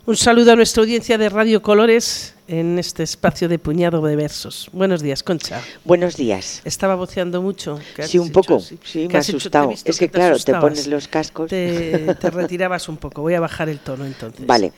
Un saludo a nuestra audiencia de Radio Colores en este espacio de Puñado de Versos. Buenos días, Concha. Buenos días. Estaba voceando mucho. Sí, un poco. Sí, me ha asustado. Es que claro, te pones los cascos. Te retirabas un poco. Voy a bajar el tono entonces. Vale.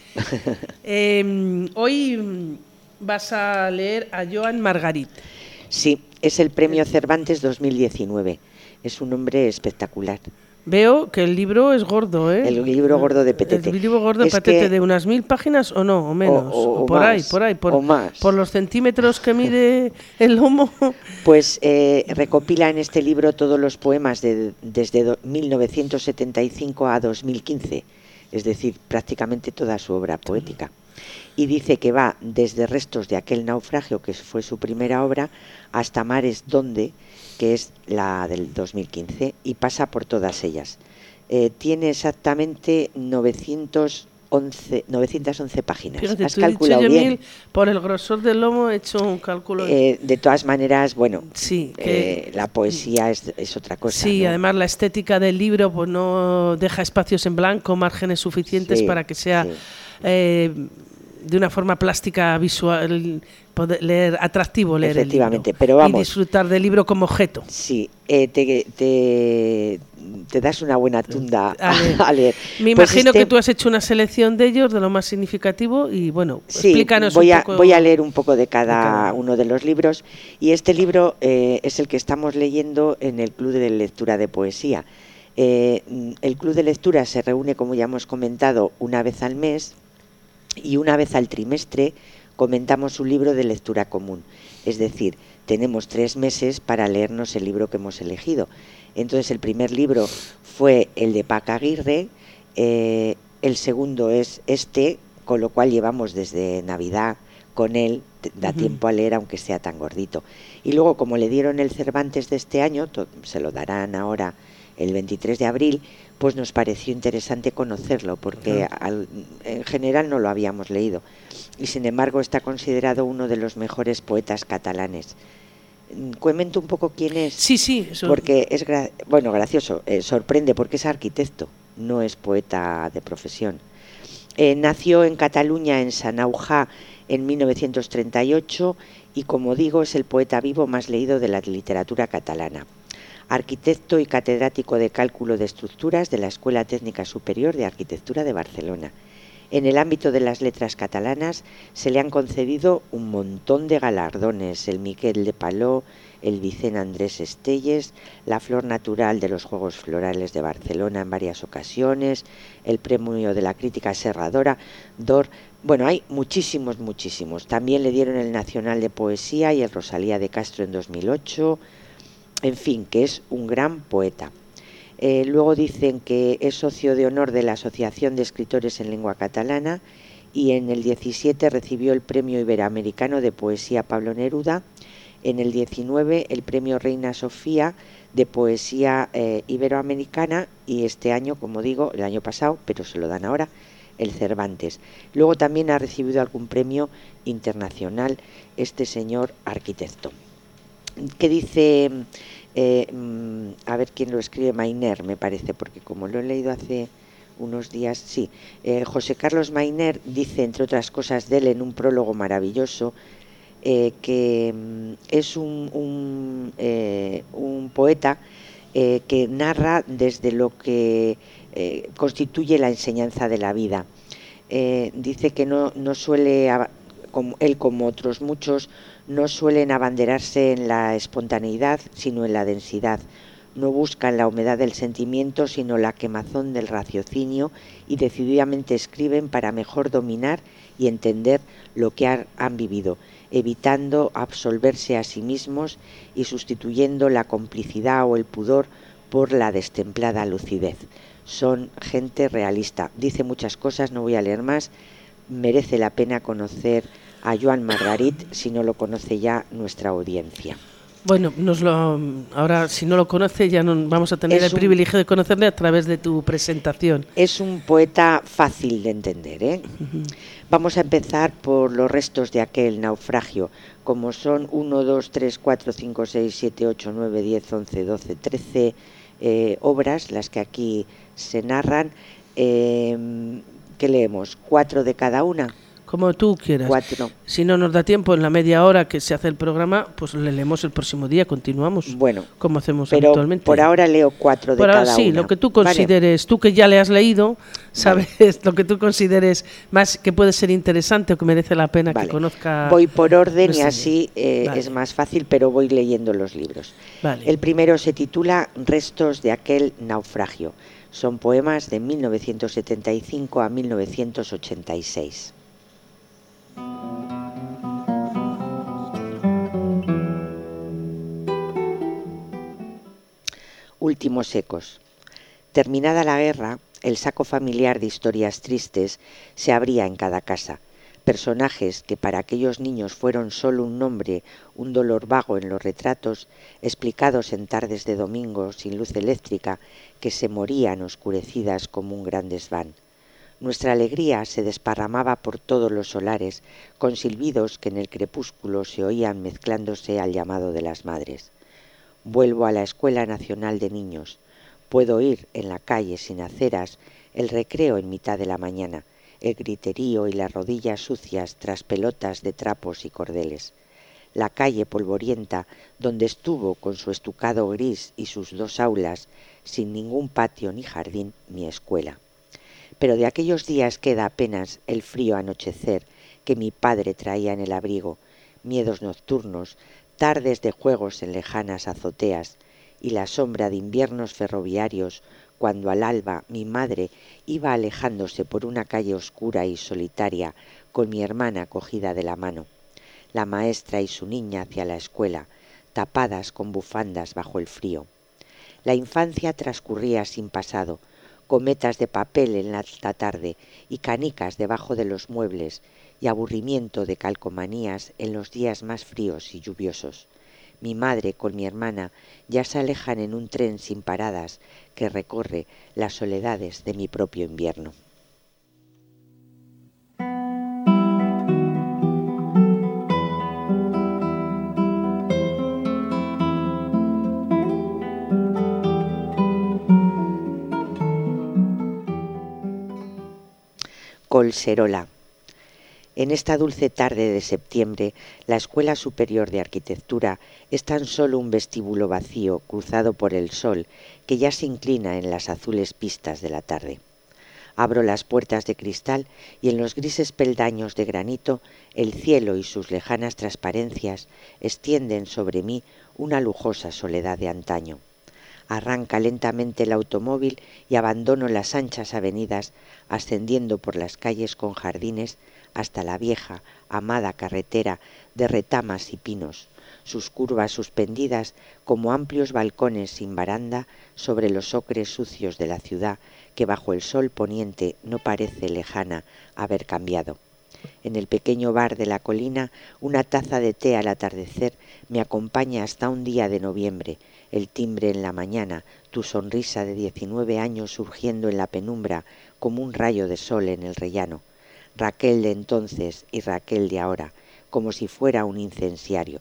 Hoy vas a leer a Joan Margarit. Sí, es el Premio Cervantes 2019. Es un hombre espectacular. Veo que el libro es gordo, ¿eh? El libro gordo de Petete. El libro gordo de Petete de unas 1000 páginas o no, o menos. O por más, ahí, o más. Por los centímetros que mide el lomo. Pues recopila en este libro todos los poemas desde 1975 a 2015. Es decir, prácticamente toda su obra poética. Y dice que va desde Restos de aquel naufragio, que fue su primera obra, hasta Mares donde, que es la del 2015, y pasa por todas ellas. Tiene exactamente 911 páginas. Fíjate, ¿Has calculado bien? Por el grosor del lomo he hecho un cálculo. De todas maneras, bueno, sí, la poesía es otra cosa. Sí, ¿no? además la estética del libro pues no deja espacios en blanco, márgenes suficientes para que sea... de una forma plástica, visual, atractivo leer el libro. Pero vamos, y disfrutar del libro como objeto. Sí, te das una buena tunda a leer. Me imagino que tú has hecho una selección de ellos, de lo más significativo, y bueno, sí, explícanos voy un poco. Voy a leer un poco de cada uno de los libros, y este libro es el que estamos leyendo en el Club de Lectura de Poesía. El Club de Lectura se reúne, como ya hemos comentado, una vez al mes, y una vez al trimestre comentamos un libro de lectura común. Es decir, tenemos 3 meses para leernos el libro que hemos elegido. Entonces, el primer libro fue el de Paca Aguirre, el segundo es este, con lo cual llevamos desde Navidad con él, da tiempo a leer aunque sea tan gordito. Y luego, como le dieron el Cervantes de este año, se lo darán ahora el 23 de abril, pues nos pareció interesante conocerlo, porque en general no lo habíamos leído. Y sin embargo está considerado uno de los mejores poetas catalanes. Comento un poco quién es. Sí. Eso. Porque es gracioso, sorprende porque es arquitecto, no es poeta de profesión. Nació en Cataluña, en Sanaujá, en 1938, y como digo, es el poeta vivo más leído de la literatura catalana. Arquitecto y catedrático de cálculo de estructuras de la Escuela Técnica Superior de Arquitectura de Barcelona. En el ámbito de las letras catalanas se le han concedido un montón de galardones: el Miquel de Paló, el Vicent Andrés Estelles, la Flor Natural de los Juegos Florales de Barcelona en varias ocasiones, el Premio de la Crítica Serradora d'Or. Bueno, hay muchísimos. También le dieron el Nacional de Poesía y el Rosalía de Castro en 2008. En fin, que es un gran poeta. Luego dicen que es socio de honor de la Asociación de Escritores en Lengua Catalana, y en el 17 recibió el Premio Iberoamericano de Poesía Pablo Neruda, en el 19 el Premio Reina Sofía de Poesía Iberoamericana, y este año, como digo, el año pasado, pero se lo dan ahora, el Cervantes. Luego también ha recibido algún premio internacional este señor arquitecto. ¿Qué dice? A ver quién lo escribe, Mainer, me parece, porque como lo he leído hace unos días, sí. José Carlos Mainer dice, entre otras cosas de él, en un prólogo maravilloso, que es un poeta que narra desde lo que constituye la enseñanza de la vida. Dice que no suele, como otros muchos, no suelen abanderarse en la espontaneidad, sino en la densidad. No buscan la humedad del sentimiento, sino la quemazón del raciocinio, y decididamente escriben para mejor dominar y entender lo que han vivido, evitando absolverse a sí mismos y sustituyendo la complicidad o el pudor por la destemplada lucidez. Son gente realista. Dice muchas cosas, no voy a leer más. Merece la pena conocer a Joan Margarit, si no lo conoce ya nuestra audiencia. Bueno, ahora si no lo conoce ya no vamos a tener el privilegio de conocerle a través de tu presentación. Es un poeta fácil de entender, ¿eh? Vamos a empezar por los restos de aquel naufragio, como son 1, 2, 3, 4, 5, 6, 7, 8, 9, 10, 11, 12, 13 obras, las que aquí se narran, que ¿Qué leemos? ¿4 de cada una? Como tú quieras. 4. Si no nos da tiempo en la media hora que se hace el programa, pues le leemos el próximo día, continuamos. Bueno, como hacemos pero habitualmente. Por ahora leo 4 de cada sí, una. lo que tú consideres, ¿vale? Tú que ya le has leído, sabes, vale, lo que tú consideres más que puede ser interesante o que merece la pena, vale, que conozca. Voy por orden y así vale, es más fácil, pero voy leyendo los libros. Vale. El primero se titula Restos de aquel naufragio. Son poemas de 1975 a 1986. Últimos ecos. Terminada la guerra, el saco familiar de historias tristes se abría en cada casa. Personajes que para aquellos niños fueron solo un nombre, un dolor vago en los retratos, explicados en tardes de domingo sin luz eléctrica, que se morían oscurecidas como un gran desván. Nuestra alegría se desparramaba por todos los solares, con silbidos que en el crepúsculo se oían mezclándose al llamado de las madres. Vuelvo a la Escuela Nacional de Niños. Puedo oír en la calle sin aceras el recreo en mitad de la mañana, el griterío y las rodillas sucias tras pelotas de trapos y cordeles. La calle polvorienta donde estuvo con su estucado gris y sus 2 aulas, sin ningún patio ni jardín ni escuela. Pero de aquellos días queda apenas el frío anochecer que mi padre traía en el abrigo, miedos nocturnos, tardes de juegos en lejanas azoteas y la sombra de inviernos ferroviarios cuando al alba mi madre iba alejándose por una calle oscura y solitaria con mi hermana cogida de la mano, la maestra y su niña hacia la escuela, tapadas con bufandas bajo el frío. La infancia transcurría sin pasado, cometas de papel en la alta tarde y canicas debajo de los muebles y aburrimiento de calcomanías en los días más fríos y lluviosos. Mi madre con mi hermana ya se alejan en un tren sin paradas que recorre las soledades de mi propio invierno. Collserola. En esta dulce tarde de septiembre, la Escuela Superior de Arquitectura es tan solo un vestíbulo vacío cruzado por el sol que ya se inclina en las azules pistas de la tarde. Abro las puertas de cristal y en los grises peldaños de granito el cielo y sus lejanas transparencias extienden sobre mí una lujosa soledad de antaño. Arranca lentamente el automóvil y abandono las anchas avenidas, ascendiendo por las calles con jardines hasta la vieja, amada carretera de retamas y pinos, sus curvas suspendidas como amplios balcones sin baranda sobre los ocres sucios de la ciudad que bajo el sol poniente no parece lejana haber cambiado. En el pequeño bar de la colina, una taza de té al atardecer me acompaña hasta un día de noviembre, el timbre en la mañana, tu sonrisa de 19 años surgiendo en la penumbra como un rayo de sol en el rellano. Raquel de entonces y Raquel de ahora, como si fuera un incensario.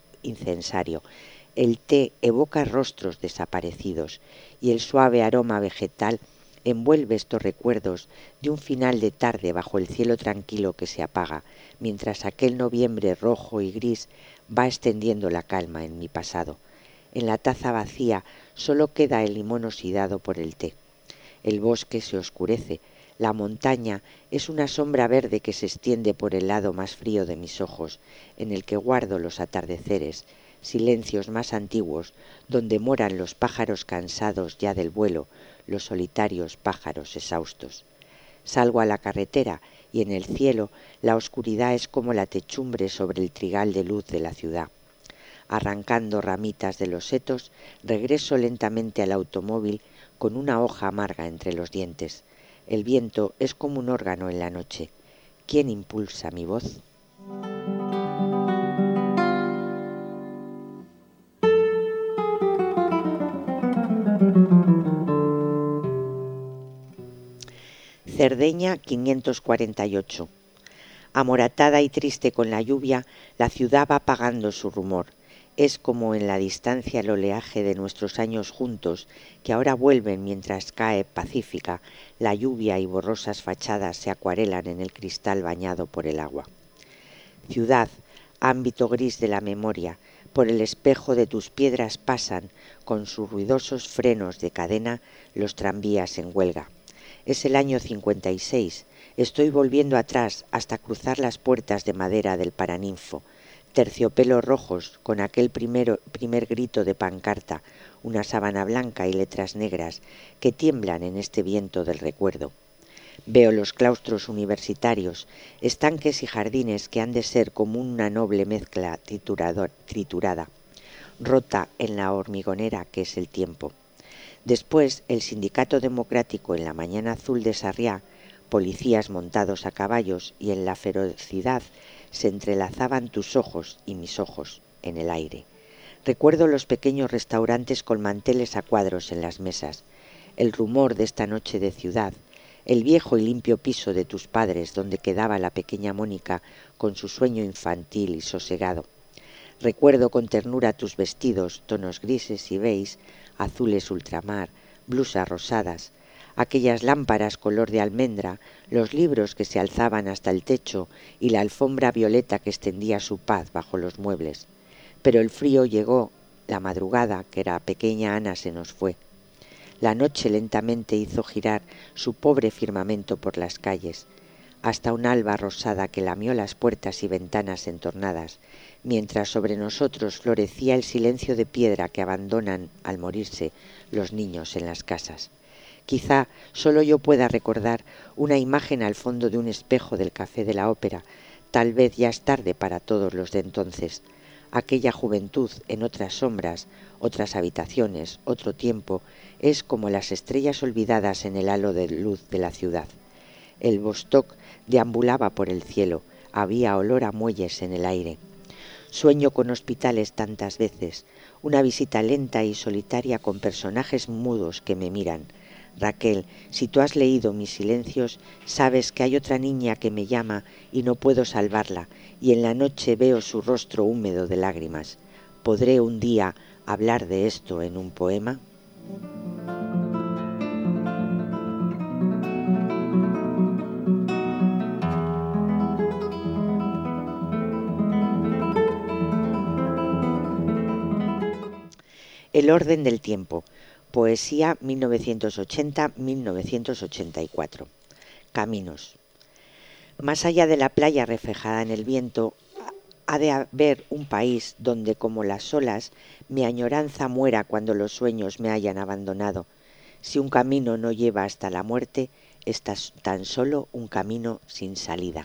El té evoca rostros desaparecidos y el suave aroma vegetal envuelve estos recuerdos de un final de tarde bajo el cielo tranquilo que se apaga, mientras aquel noviembre rojo y gris va extendiendo la calma en mi pasado. En la taza vacía solo queda el limón oxidado por el té. El bosque se oscurece. La montaña es una sombra verde que se extiende por el lado más frío de mis ojos, en el que guardo los atardeceres, silencios más antiguos, donde moran los pájaros cansados ya del vuelo, los solitarios pájaros exhaustos. Salgo a la carretera y en el cielo la oscuridad es como la techumbre sobre el trigal de luz de la ciudad. Arrancando ramitas de los setos, regreso lentamente al automóvil con una hoja amarga entre los dientes. El viento es como un órgano en la noche. ¿Quién impulsa mi voz? Cerdeña 548. Amoratada y triste con la lluvia, la ciudad va apagando su rumor. Es como en la distancia el oleaje de nuestros años juntos, que ahora vuelven mientras cae pacífica la lluvia y borrosas fachadas se acuarelan en el cristal bañado por el agua. Ciudad, ámbito gris de la memoria, por el espejo de tus piedras pasan, con sus ruidosos frenos de cadena, los tranvías en huelga. Es el año 56, estoy volviendo atrás hasta cruzar las puertas de madera del Paraninfo, terciopelos rojos con aquel primer grito de pancarta, una sábana blanca y letras negras que tiemblan en este viento del recuerdo. Veo los claustros universitarios, estanques y jardines que han de ser como una noble mezcla triturada, rota en la hormigonera que es el tiempo. Después, el Sindicato Democrático en la mañana azul de Sarriá, policías montados a caballos, y en la ferocidad se entrelazaban tus ojos y mis ojos en el aire. Recuerdo los pequeños restaurantes con manteles a cuadros en las mesas, el rumor de esta noche de ciudad, el viejo y limpio piso de tus padres donde quedaba la pequeña Mónica con su sueño infantil y sosegado. Recuerdo con ternura tus vestidos, tonos grises y beige, azules ultramar, blusas rosadas, aquellas lámparas color de almendra, los libros que se alzaban hasta el techo y la alfombra violeta que extendía su paz bajo los muebles. Pero el frío llegó, la madrugada, que era pequeña Ana, se nos fue. La noche lentamente hizo girar su pobre firmamento por las calles, hasta un alba rosada que lamió las puertas y ventanas entornadas, mientras sobre nosotros florecía el silencio de piedra que abandonan al morirse los niños en las casas. Quizá solo yo pueda recordar una imagen al fondo de un espejo del Café de la Ópera, tal vez ya es tarde para todos los de entonces. Aquella juventud en otras sombras, otras habitaciones, otro tiempo, es como las estrellas olvidadas en el halo de luz de la ciudad. El Vostok deambulaba por el cielo, había olor a muelles en el aire. Sueño con hospitales tantas veces, una visita lenta y solitaria con personajes mudos que me miran. Raquel, si tú has leído mis silencios, sabes que hay otra niña que me llama y no puedo salvarla, y en la noche veo su rostro húmedo de lágrimas. ¿Podré un día hablar de esto en un poema? El orden del tiempo. Poesía 1980-1984. Caminos. Más allá de la playa reflejada en el viento, ha de haber un país donde, como las olas, mi añoranza muera cuando los sueños me hayan abandonado. Si un camino no lleva hasta la muerte, es tan solo un camino sin salida.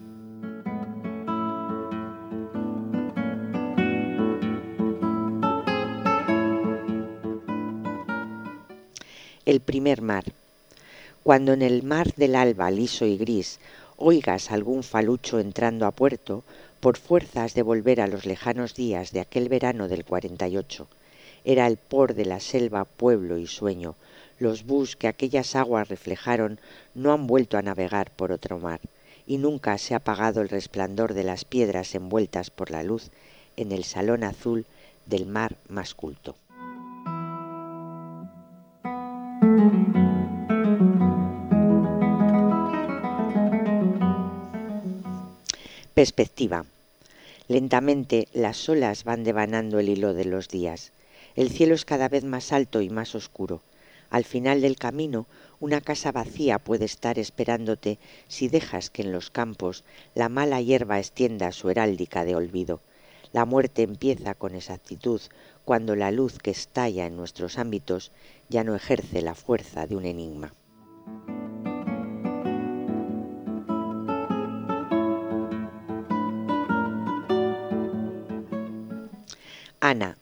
El primer mar. Cuando en el mar del alba liso y gris oigas algún falucho entrando a puerto, por fuerza has de volver a los lejanos días de aquel verano del 48. Era el por de la selva, pueblo y sueño. Los bus que aquellas aguas reflejaron no han vuelto a navegar por otro mar, y nunca se ha apagado el resplandor de las piedras envueltas por la luz en el salón azul del mar más culto. Perspectiva. Lentamente las olas van devanando el hilo de los días. El cielo es cada vez más alto y más oscuro. Al final del camino, una casa vacía puede estar esperándote si dejas que en los campos la mala hierba extienda su heráldica de olvido. La muerte empieza con exactitud cuando la luz que estalla en nuestros ámbitos ya no ejerce la fuerza de un enigma. Ana,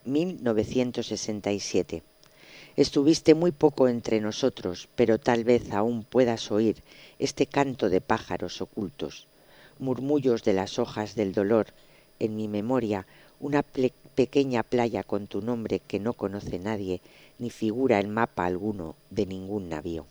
1967. Estuviste muy poco entre nosotros, pero tal vez aún puedas oír este canto de pájaros ocultos, murmullos de las hojas del dolor. En mi memoria, una pequeña playa con tu nombre que no conoce nadie, ni figura en mapa alguno de ningún navío.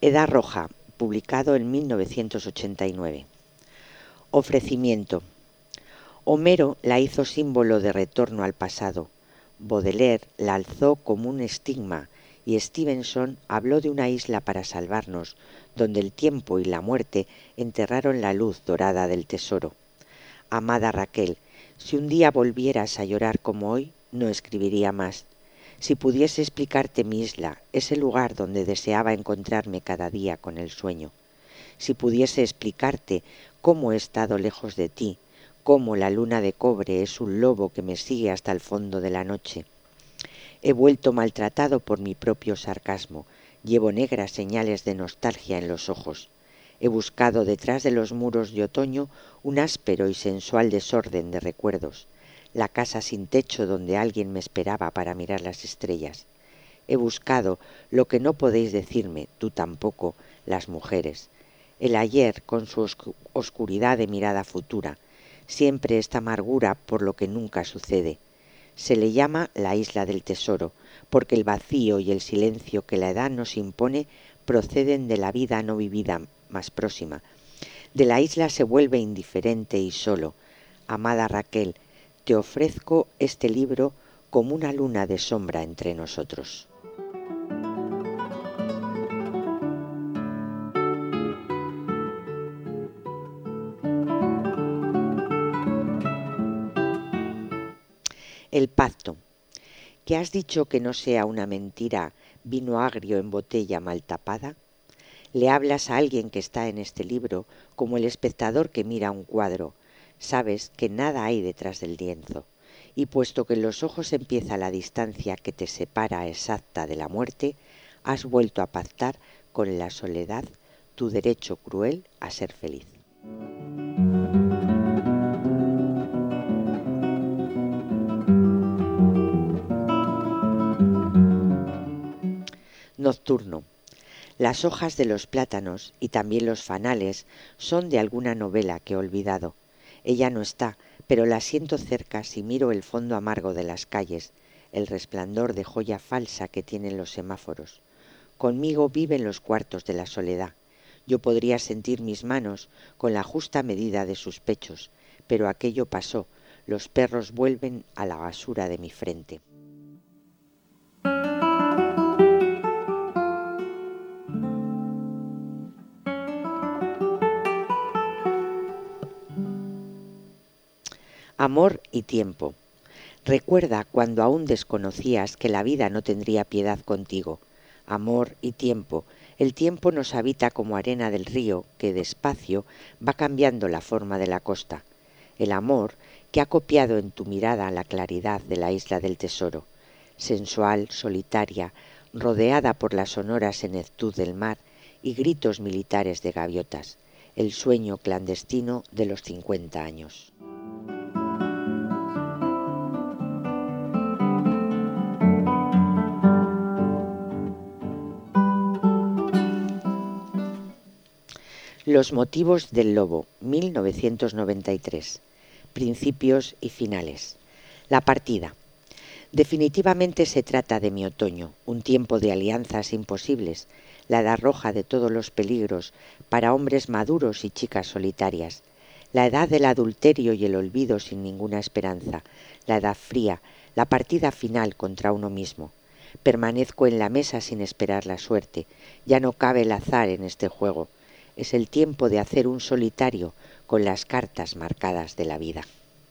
Edad Roja, publicado en 1989. Ofrecimiento. Homero la hizo símbolo de retorno al pasado. Baudelaire la alzó como un estigma y Stevenson habló de una isla para salvarnos, donde el tiempo y la muerte enterraron la luz dorada del tesoro. Amada Raquel, si un día volvieras a llorar como hoy, no escribiría más. Si pudiese explicarte mi isla, ese lugar donde deseaba encontrarme cada día con el sueño. Si pudiese explicarte cómo he estado lejos de ti, cómo la luna de cobre es un lobo que me sigue hasta el fondo de la noche. He vuelto maltratado por mi propio sarcasmo, llevo negras señales de nostalgia en los ojos. He buscado detrás de los muros de otoño un áspero y sensual desorden de recuerdos, la casa sin techo donde alguien me esperaba para mirar las estrellas. He buscado lo que no podéis decirme, tú tampoco, las mujeres. El ayer con su oscuridad de mirada futura, siempre esta amargura por lo que nunca sucede. Se le llama la isla del tesoro, porque el vacío y el silencio que la edad nos impone proceden de la vida no vivida más próxima. De la isla se vuelve indiferente y solo. Amada Raquel, te ofrezco este libro como una luna de sombra entre nosotros. El pacto. ¿Que has dicho que no sea una mentira vino agrio en botella mal tapada? Le hablas a alguien que está en este libro como el espectador que mira un cuadro. Sabes que nada hay detrás del lienzo. Y puesto que en los ojos empieza la distancia que te separa exacta de la muerte, has vuelto a pactar con la soledad tu derecho cruel a ser feliz. Nocturno. Las hojas de los plátanos y también los fanales son de alguna novela que he olvidado. Ella no está, pero la siento cerca si miro el fondo amargo de las calles, el resplandor de joya falsa que tienen los semáforos. Conmigo viven los cuartos de la soledad. Yo podría sentir mis manos con la justa medida de sus pechos, pero aquello pasó, los perros vuelven a la basura de mi frente. Amor y tiempo. Recuerda cuando aún desconocías que la vida no tendría piedad contigo. Amor y tiempo. El tiempo nos habita como arena del río que despacio va cambiando la forma de la costa. El amor que ha copiado en tu mirada la claridad de la isla del tesoro. Sensual, solitaria, rodeada por la sonora senectud del mar y gritos militares de gaviotas. El sueño clandestino de los 50 años. Los motivos del lobo, 1993. Principios y finales. La partida. Definitivamente se trata de mi otoño, un tiempo de alianzas imposibles, la edad roja de todos los peligros para hombres maduros y chicas solitarias, la edad del adulterio y el olvido sin ninguna esperanza, la edad fría, la partida final contra uno mismo. Permanezco en la mesa sin esperar la suerte, ya no cabe el azar en este juego. Es el tiempo de hacer un solitario con las cartas marcadas de la vida.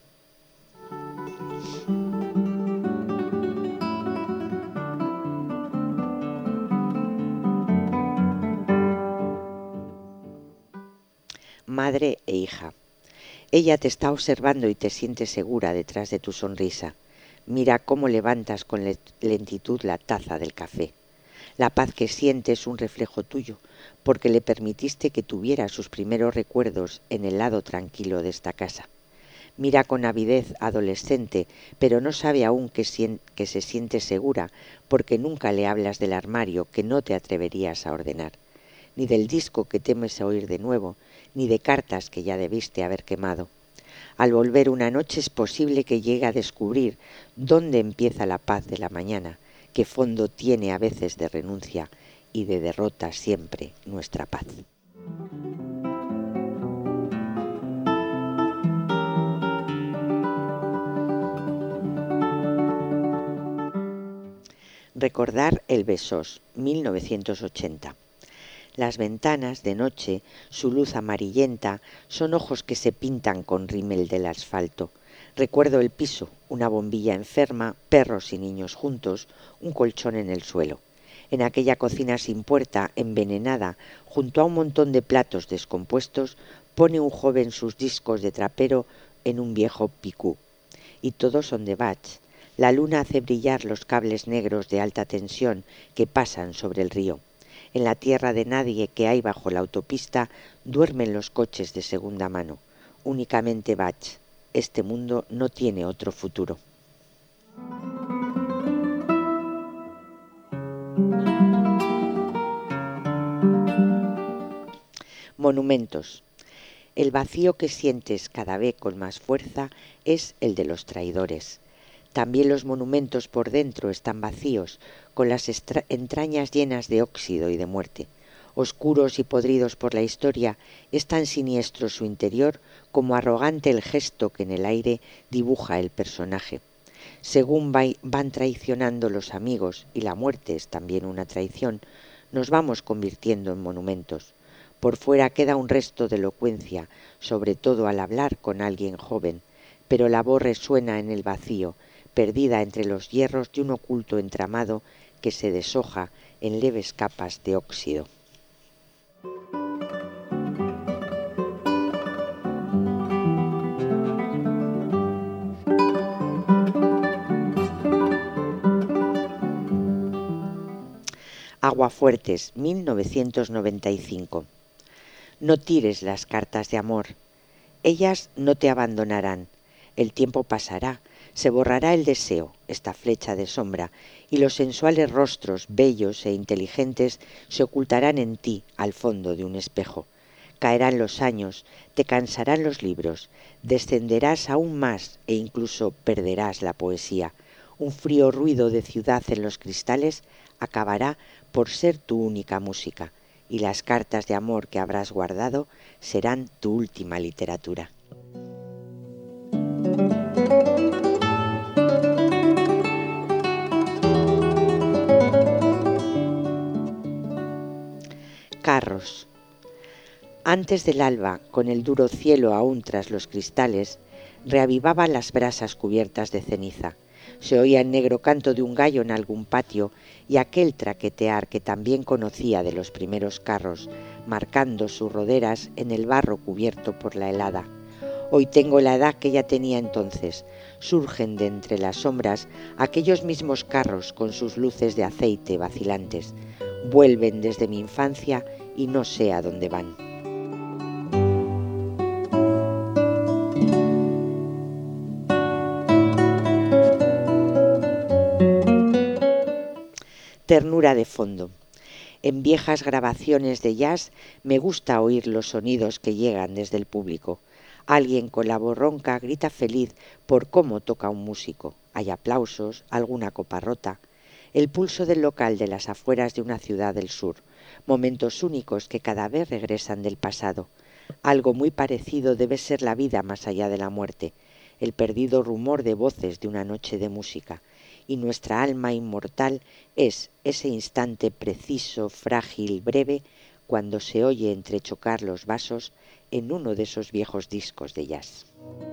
Madre e hija. Ella te está observando y te siente segura detrás de tu sonrisa. Mira cómo levantas con lentitud la taza del café. La paz que siente es un reflejo tuyo, porque le permitiste que tuviera sus primeros recuerdos en el lado tranquilo de esta casa. Mira con avidez adolescente, pero no sabe aún que se siente segura, porque nunca le hablas del armario que no te atreverías a ordenar, ni del disco que temes oír de nuevo, ni de cartas que ya debiste haber quemado. Al volver una noche es posible que llegue a descubrir dónde empieza la paz de la mañana, qué fondo tiene a veces de renuncia y de derrota siempre nuestra paz. Recordar el Besós, 1980. Las ventanas, de noche, su luz amarillenta, son ojos que se pintan con rímel del asfalto. Recuerdo el piso, una bombilla enferma, perros y niños juntos, un colchón en el suelo. En aquella cocina sin puerta, envenenada, junto a un montón de platos descompuestos, pone un joven sus discos de trapero en un viejo picú. Y todos son de Bach. La luna hace brillar los cables negros de alta tensión que pasan sobre el río. En la tierra de nadie que hay bajo la autopista duermen los coches de segunda mano. Únicamente Bach. Este mundo no tiene otro futuro. Monumentos. El vacío que sientes cada vez con más fuerza es el de los traidores. También los monumentos por dentro están vacíos, con las entrañas llenas de óxido y de muerte. Oscuros y podridos por la historia, es tan siniestro su interior como arrogante el gesto que en el aire dibuja el personaje. Según van traicionando los amigos, y la muerte es también una traición, nos vamos convirtiendo en monumentos. Por fuera queda un resto de elocuencia, sobre todo al hablar con alguien joven, pero la voz resuena en el vacío, perdida entre los hierros de un oculto entramado que se deshoja en leves capas de óxido. Aguafuertes, 1995. No tires las cartas de amor. Ellas no te abandonarán. El tiempo pasará, se borrará el deseo, esta flecha de sombra, y los sensuales rostros, bellos e inteligentes, se ocultarán en ti al fondo de un espejo. Caerán los años, te cansarán los libros, descenderás aún más e incluso perderás la poesía. Un frío ruido de ciudad en los cristales acabará por ser tu única música, y las cartas de amor que habrás guardado serán tu última literatura. Carros. Antes del alba, con el duro cielo aún tras los cristales, reavivaba las brasas cubiertas de ceniza. Se oía el negro canto de un gallo en algún patio y aquel traquetear que también conocía de los primeros carros, marcando sus roderas en el barro cubierto por la helada. Hoy tengo la edad que ella tenía entonces. Surgen de entre las sombras aquellos mismos carros con sus luces de aceite vacilantes. Vuelven desde mi infancia y no sé a dónde van. Ternura de fondo. En viejas grabaciones de jazz me gusta oír los sonidos que llegan desde el público. Alguien con la voz ronca grita feliz por cómo toca un músico. Hay aplausos, alguna copa rota. El pulso del local de las afueras de una ciudad del sur. Momentos únicos que cada vez regresan del pasado. Algo muy parecido debe ser la vida más allá de la muerte. El perdido rumor de voces de una noche de música. Y nuestra alma inmortal es ese instante preciso, frágil, breve, cuando se oye entrechocar los vasos en uno de esos viejos discos de jazz.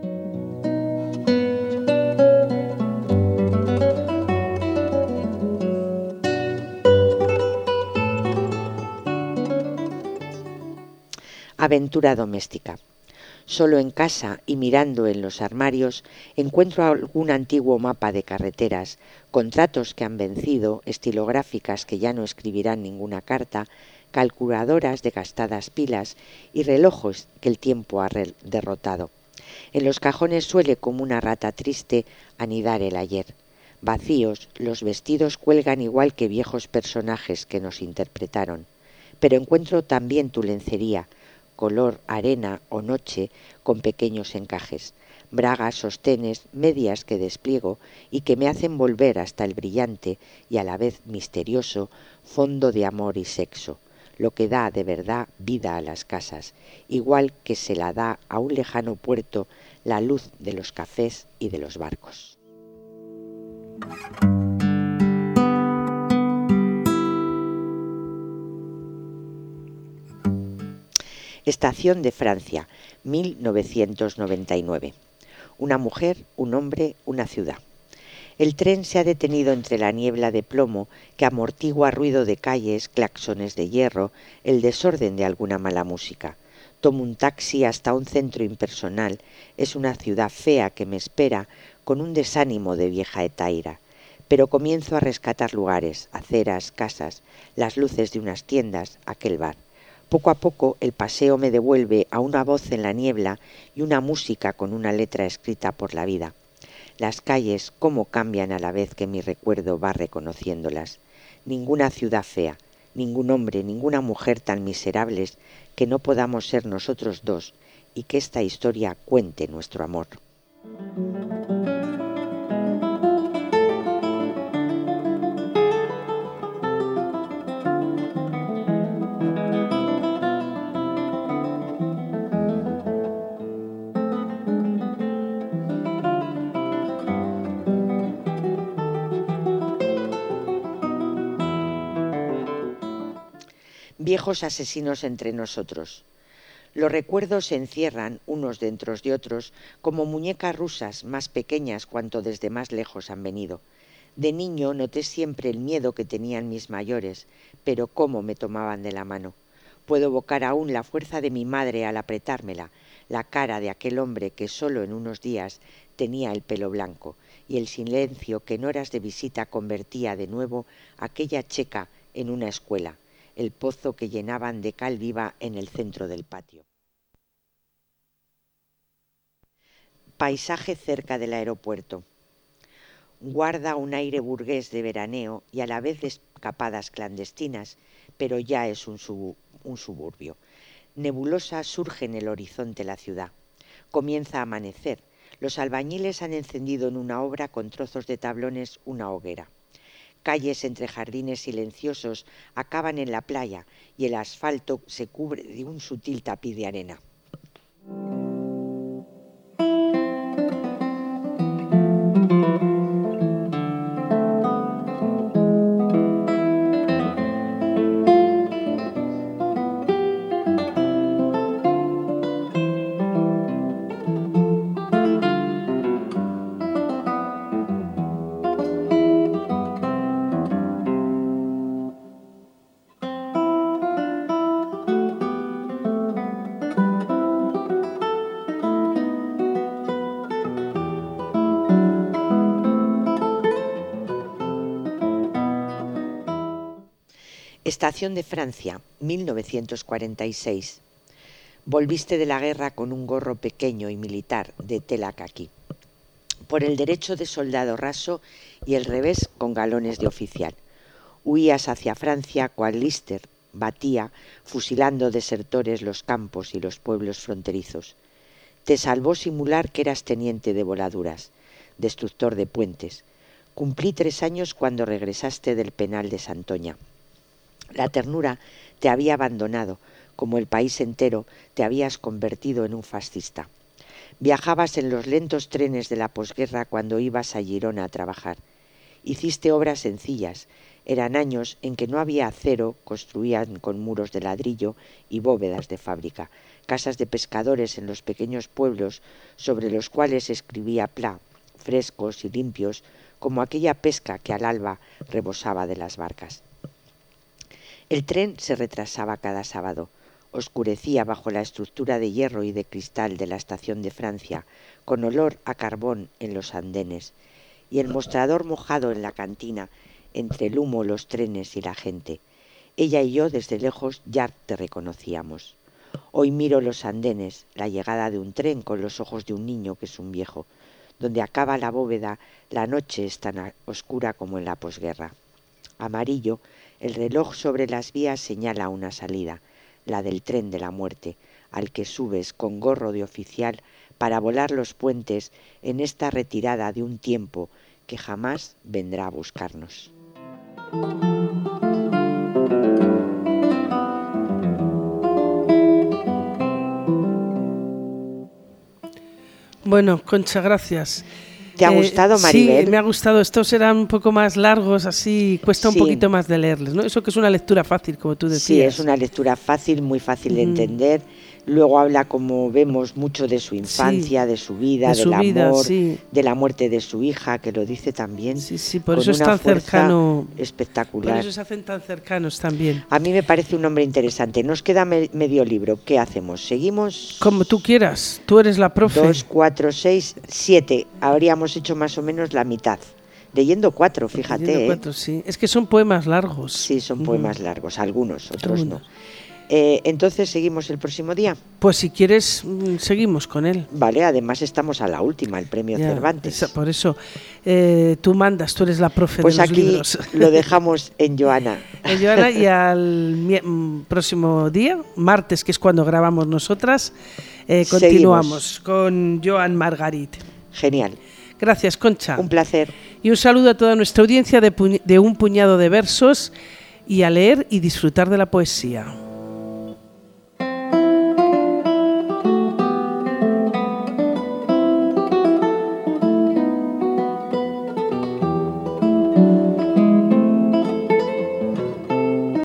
Aventura doméstica. Solo en casa y mirando en los armarios encuentro algún antiguo mapa de carreteras, contratos que han vencido, estilográficas que ya no escribirán ninguna carta, calculadoras de gastadas pilas y relojes que el tiempo ha derrotado. En los cajones suele, como una rata triste, anidar el ayer. Vacíos, los vestidos cuelgan igual que viejos personajes que nos interpretaron. Pero encuentro también tu lencería, color arena o noche, con pequeños encajes. bragas, sostenes, medias que despliego y que me hacen volver hasta el brillante y a la vez misterioso fondo de amor y sexo, lo que da de verdad vida a las casas, igual que se la da a un lejano puerto la luz de los cafés y de los barcos. Estación de Francia, 1999. Una mujer, un hombre, una ciudad. El tren se ha detenido entre la niebla de plomo que amortigua ruido de calles, claxones de hierro, el desorden de alguna mala música. Tomo un taxi hasta un centro impersonal. Es una ciudad fea que me espera con un desánimo de vieja hetaira. Pero comienzo a rescatar lugares, aceras, casas, las luces de unas tiendas, aquel bar. Poco a poco el paseo me devuelve a una voz en la niebla y una música con una letra escrita por la vida. Las calles cómo cambian a la vez que mi recuerdo va reconociéndolas. Ninguna ciudad fea, ningún hombre, ninguna mujer tan miserables que no podamos ser nosotros dos y que esta historia cuente nuestro amor. Viejos asesinos entre nosotros. Los recuerdos se encierran unos dentro de otros como muñecas rusas más pequeñas cuanto desde más lejos han venido. De niño noté siempre el miedo que tenían mis mayores, pero cómo me tomaban de la mano. Puedo evocar aún la fuerza de mi madre al apretármela, la cara de aquel hombre que solo en unos días tenía el pelo blanco, y el silencio que en horas de visita convertía de nuevo aquella checa en una escuela, el pozo que llenaban de cal viva en el centro del patio. Paisaje cerca del aeropuerto. Guarda un aire burgués de veraneo y a la vez de escapadas clandestinas, pero ya es un suburbio. Nebulosa surge en el horizonte la ciudad. Comienza a amanecer. Los albañiles han encendido en una obra con trozos de tablones una hoguera. Calles entre jardines silenciosos acaban en la playa y el asfalto se cubre de un sutil tapiz de arena. Estación de Francia, 1946. Volviste de la guerra con un gorro pequeño y militar de tela caqui. Por el derecho de soldado raso y el revés con galones de oficial. Huías hacia Francia cual Lister batía, fusilando desertores los campos y los pueblos fronterizos. Te salvó simular que eras teniente de voladuras, destructor de puentes. Cumplí 3 años cuando regresaste del penal de Santoña. La ternura te había abandonado, como el país entero te habías convertido en un fascista. Viajabas en los lentos trenes de la posguerra cuando ibas a Girona a trabajar. Hiciste obras sencillas, eran años en que no había acero, construían con muros de ladrillo y bóvedas de fábrica, casas de pescadores en los pequeños pueblos sobre los cuales escribía Pla, frescos y limpios, como aquella pesca que al alba rebosaba de las barcas. El tren se retrasaba cada sábado. Oscurecía bajo la estructura de hierro y de cristal de la estación de Francia, con olor a carbón en los andenes, y el mostrador mojado en la cantina, entre el humo, los trenes y la gente. Ella y yo desde lejos ya te reconocíamos. Hoy miro los andenes, la llegada de un tren con los ojos de un niño que es un viejo. Donde acaba la bóveda, la noche es tan oscura como en la posguerra. Amarillo, el reloj sobre las vías señala una salida, la del tren de la muerte, al que subes con gorro de oficial para volar los puentes en esta retirada de un tiempo que jamás vendrá a buscarnos. Bueno, Concha, gracias. ¿Te ha gustado, Maribel? Sí, me ha gustado. Estos eran un poco más largos, así cuesta un poquito más de leerles, ¿no? Eso que es una lectura fácil, como tú decías. Sí, es una lectura fácil, muy fácil de entender. Luego habla, como vemos, mucho de su infancia, de su vida, del amor, de la muerte de su hija, que lo dice también. Sí, por eso es tan cercano. Espectacular. Por eso se hacen tan cercanos también. A mí me parece un hombre interesante. Nos queda medio libro. ¿Qué hacemos? ¿Seguimos? Como tú quieras. Tú eres la profe. 2, 4, 6, 7. Habríamos hecho más o menos la mitad. Leyendo 4, fíjate. Leyendo 4, sí. Es que son poemas largos. Sí, son poemas largos. Algunos, otros no. Entonces, ¿seguimos el próximo día? Pues si quieres, seguimos con él. Vale, además estamos a la última, el premio Cervantes. Por eso, tú mandas, tú eres la profe pues de los libros. Pues aquí lo dejamos en Joana. En Joana, y al próximo día, martes, que es cuando grabamos nosotras, continuamos con Joan Margarit. Genial. Gracias, Concha. Un placer. Y un saludo a toda nuestra audiencia de Un Puñado de Versos, y a leer y disfrutar de la poesía.